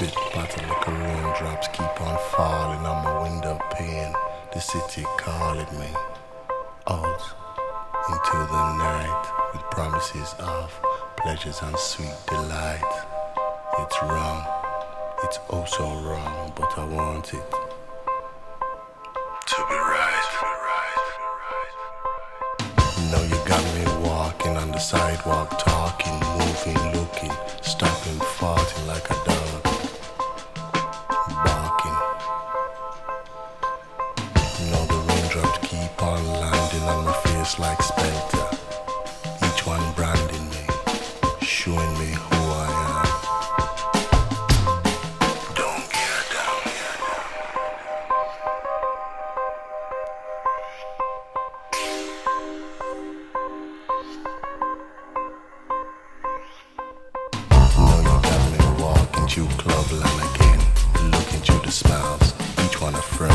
Pit pattern like a raindrops keep on falling on my window pane. The city calling me out into the night with promises of pleasures and sweet delight. It's wrong, it's oh so wrong, but I want it to be right. Now you got me walking on the sidewalk, talking, moving, looking, stopping, farting like a dog, barking. Now the raindrops keep on landing on my face like spectre, each one branding me, showing me who I am. Don't get down. Now you got me walking through clubland again, looking through the smiles, each one a friend.